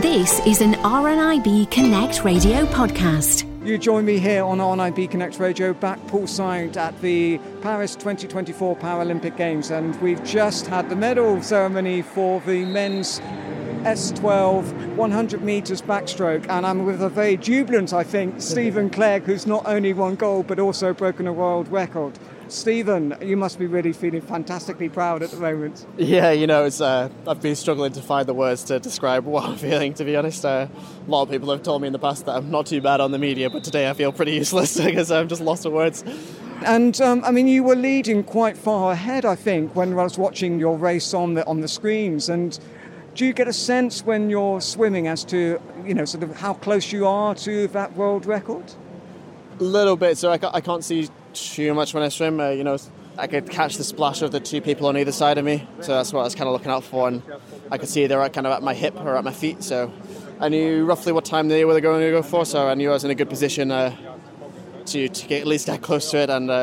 This is an RNIB Connect Radio podcast. You join me here on RNIB Connect Radio, back poolside at the Paris 2024 Paralympic Games, and we've just had the medal ceremony for the men's S12 100 metres backstroke, and I'm with a very jubilant, I think, Stephen Clegg, who's not only won gold but also broken a world record. Stephen, you must be really feeling fantastically proud at the moment. Yeah, it's I've been struggling to find the words to describe what I'm feeling, to be honest. A lot of people have told me in the past that I'm not too bad on the media, but today I feel pretty useless because I'm just lost for words. And, you were leading quite far ahead, I think, when I was watching your race on the screens. And do you get a sense when you're swimming as to, sort of how close you are to that world record? A little bit, so I can't see too much when I swim. I could catch the splash of the two people on either side of me, so that's what I was kind of looking out for, and I could see they were kind of at my hip or at my feet, so I knew roughly what time they were going to go for, so I knew I was in a good position to get at least that close to it. And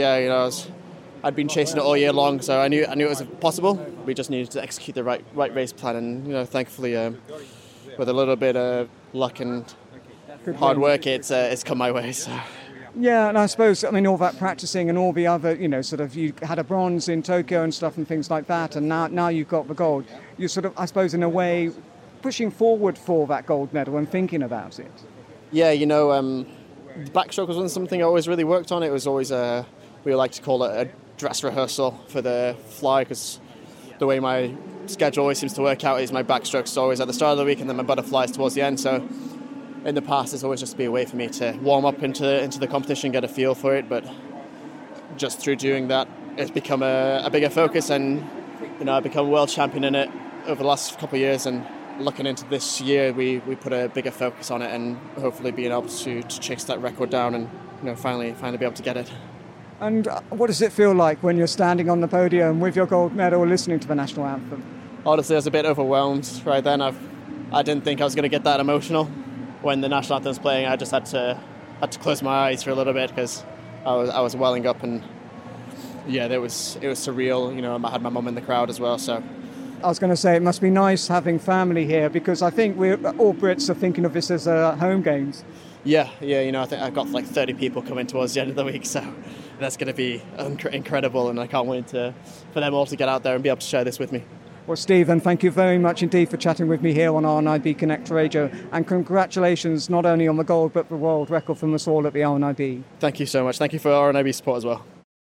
I'd been chasing it all year long, so I knew it was possible. We just needed to execute the right race plan, and thankfully with a little bit of luck and hard work, it's come my way. So. Yeah, and I suppose, all that practicing and all the other, you had a bronze in Tokyo and stuff and things like that, and now you've got the gold. You're sort of, I suppose, in a way, pushing forward for that gold medal and thinking about it. Yeah, backstroke wasn't something I always really worked on. It was always, we like to call it a dress rehearsal for the fly, because the way my schedule always seems to work out is my backstroke's always at the start of the week and then my butterflies towards the end, so in the past, it's always just be a way for me to warm up into the competition, get a feel for it. But just through doing that, it's become a bigger focus, and I've become world champion in it over the last couple of years. And looking into this year, we put a bigger focus on it, and hopefully being able to chase that record down and finally be able to get it. And what does it feel like when you're standing on the podium with your gold medal, listening to the national anthem? Honestly, I was a bit overwhelmed right then. I didn't think I was going to get that emotional. When the national anthem was playing, I just had to close my eyes for a little bit because I was welling up, and yeah, it was surreal. I had my mum in the crowd as well. So I was going to say it must be nice having family here, because I think all Brits are thinking of this as home games. Yeah. I think I've got like 30 people coming towards the end of the week, so that's going to be incredible, and I can't wait for them all to get out there and be able to share this with me. Well, Stephen, thank you very much indeed for chatting with me here on RNIB Connect Radio, and congratulations not only on the gold but the world record from us all at the RNIB. Thank you so much. Thank you for RNIB support as well.